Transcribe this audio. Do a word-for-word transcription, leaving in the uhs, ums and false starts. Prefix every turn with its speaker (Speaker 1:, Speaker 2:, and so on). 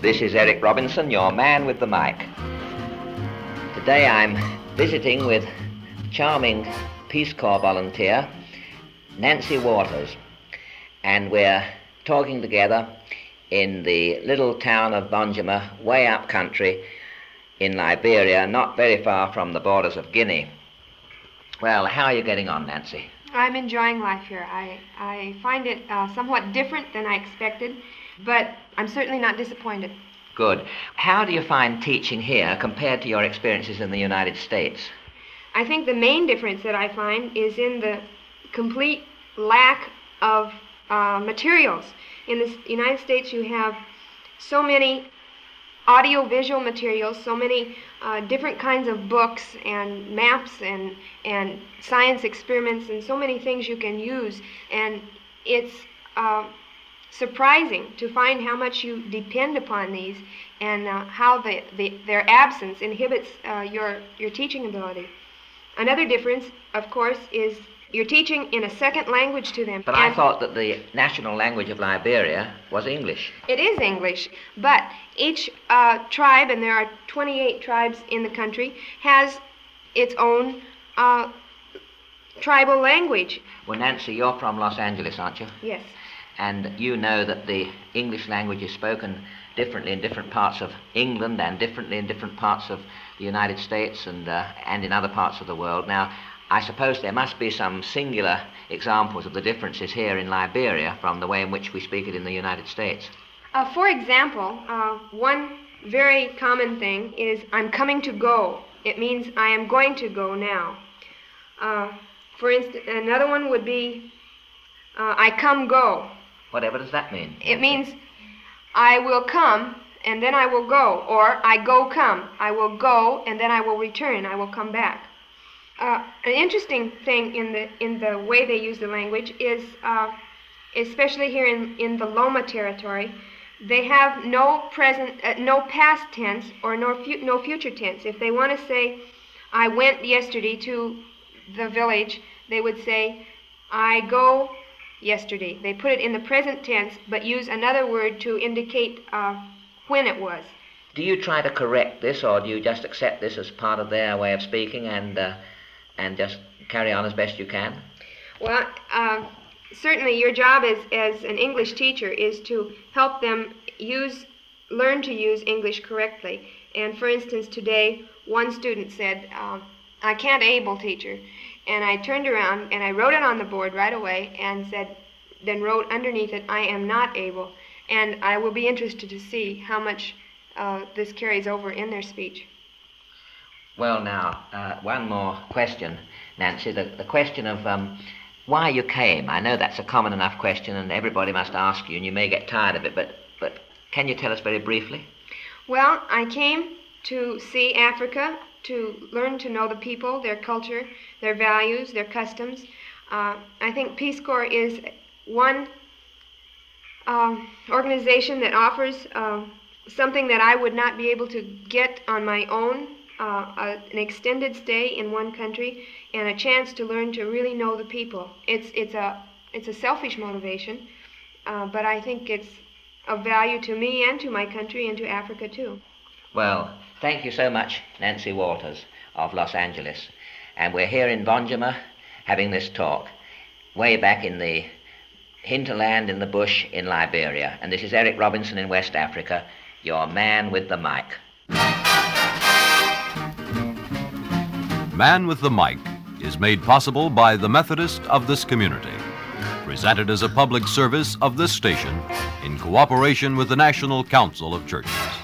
Speaker 1: This is Eric Robinson, your man with the mic. Today I'm visiting with charming Peace Corps volunteer, Nancy Waters, and we're talking together in the little town of Banjima, way up country in Liberia, not very far from the borders of Guinea. Well, how are you getting on, Nancy?
Speaker 2: I'm enjoying life here. I, I find it uh, somewhat different than I expected, but I'm certainly not disappointed.
Speaker 1: Good. How do you find teaching here compared to your experiences in the United States?
Speaker 2: I think the main difference that I find is in the complete lack of uh, materials. In the United States, you have so many audio-visual materials, so many uh, different kinds of books and maps and and science experiments and so many things you can use. And it's uh, surprising to find how much you depend upon these and uh, how the, the, their absence inhibits uh, your, your teaching ability. Another difference, of course, is you're teaching in a second language to them.
Speaker 1: But I thought that the national language of Liberia was English.
Speaker 2: It is English, but each uh, tribe, and there are twenty-eight tribes in the country, has its own uh, tribal language.
Speaker 1: Well, Nancy, you're from Los Angeles, aren't you?
Speaker 2: Yes.
Speaker 1: And you know that the English language is spoken differently in different parts of England and differently in different parts of the United States and, uh, and in other parts of the world. Now, I suppose there must be some singular examples of the differences here in Liberia from the way in which we speak it in the United States.
Speaker 2: Uh, for example, uh, one very common thing is I'm coming to go. It means I am going to go now. Uh, for instance, another one would be uh, I come go.
Speaker 1: Whatever does that mean?
Speaker 2: It means I will come and then I will go, or I go come. I will go and then I will return. I will come back. Uh, an interesting thing in the in the way they use the language is, uh, especially here in, in the Loma territory, they have no present, uh, no past tense or no fu- no future tense. If they want to say, "I went yesterday to the village," they would say, "I go yesterday." They put it in the present tense, but use another word to indicate uh, when it was.
Speaker 1: Do you try to correct this, or do you just accept this as part of their way of speaking and? Uh, and just carry on as best you can?
Speaker 2: Well, uh, certainly your job as, as an English teacher is to help them use, learn to use English correctly. And for instance, today, one student said, uh, I can't able, teacher. And I turned around and I wrote it on the board right away and said, then wrote underneath it, I am not able. And I will be interested to see how much uh, this carries over in their speech.
Speaker 1: Well, now, uh, one more question, Nancy. The, the question of um, why you came. I know that's a common enough question and everybody must ask you, and you may get tired of it, but, but can you tell us very briefly?
Speaker 2: Well, I came to see Africa, to learn to know the people, their culture, their values, their customs. Uh, I think Peace Corps is one uh, organization that offers uh, something that I would not be able to get on my own. Uh, a, an extended stay in one country and a chance to learn to really know the people. It's it's a it's a selfish motivation, uh, but I think it's of value to me and to my country and to Africa too.
Speaker 1: Well, thank you so much, Nancy Waters of Los Angeles. And we're here in Banjima having this talk, way back in the hinterland in the bush in Liberia. And this is Eric Robinson in West Africa, your man with the mic.
Speaker 3: Man with the Mic is made possible by the Methodist of this community, presented as a public service of this station in cooperation with the National Council of Churches.